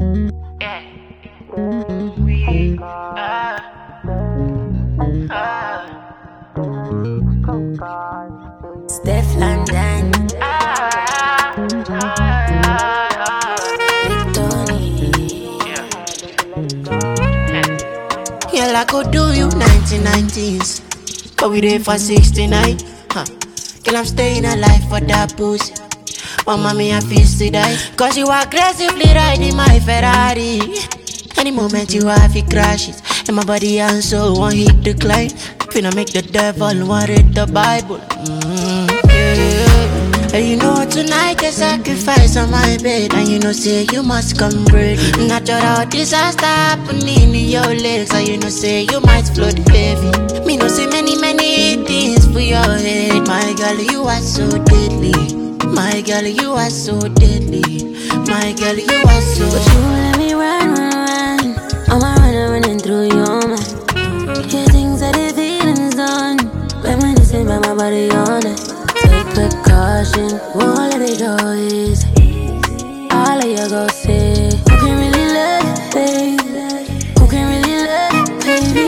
Yeah. We Steph London, Big Tony. Yeah, I could do you 1990s, but we there for 69. Girl, I'm staying alive for that pussy. Oh, mommy, I feel to die. Cause you aggressively riding my Ferrari. Any moment you have it crashes, and my body and soul won't hit decline. Finna make the devil want read the Bible. Yeah. And you know tonight a sacrifice on my bed, and you know say you must come ready. Natural disaster happening in your legs, and you know say you might float heavy. Me know see many things for your head. My girl, you are so deadly. My girl, you are so deadly. My girl, you are so. But you let me run. I'm a running through your mind. Hear things that the feelings done. Reminiscing by my body on it. Take precaution, won't let it go easy. All of you go say, who can really love it, baby? Who can really love it,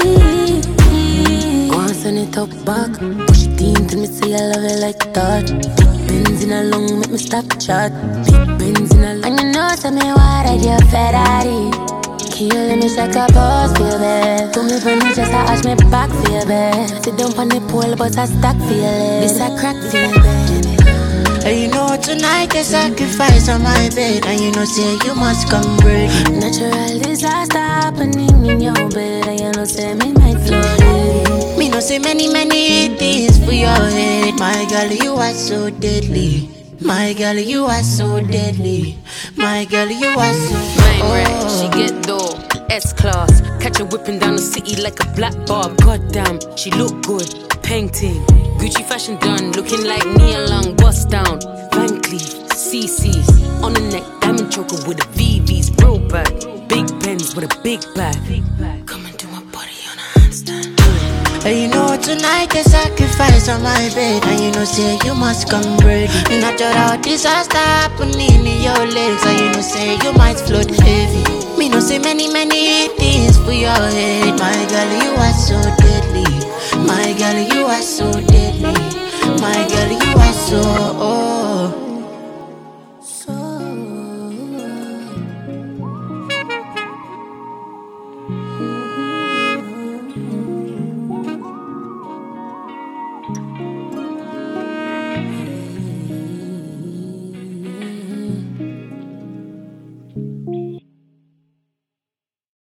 baby? Go and send it up back. Push it in till me say I love it like that. Big Benz in a lung, make me stop chat. Big Benz in a lung. And you know, tell me why I your Ferrari. Kill me like a boss, baby. Do me for me, just I arch me back for you, baby. Sit down on the pole, but I stack for you, this a crack for you, baby. And you know tonight a sacrifice on my bed, and you know say you must come ready. Natural disaster happening in your bed, and you know say me might float. Me know say many things for your head. My girl, you are so deadly. My girl, you are so deadly. My girl, you are so. Mind right, she get dough, S-class. Catch her whipping down the city like a black barb. Goddamn, she look good, painting. Gucci fashion done, looking like Nia Long. Bust down, Van Cleef, CC's. On the neck, diamond choker with a VV's. Bro bag, big Benz with a big bag. Come and do my body on a handstand. And you know tonight a sacrifice on my bed, and you know say you must come ready. Natural disaster happening in your legs, and you know say you might float heavy. Me know say many things for your head. My girl, you are so deadly. My girl, you are so deadly. My girl, you are so.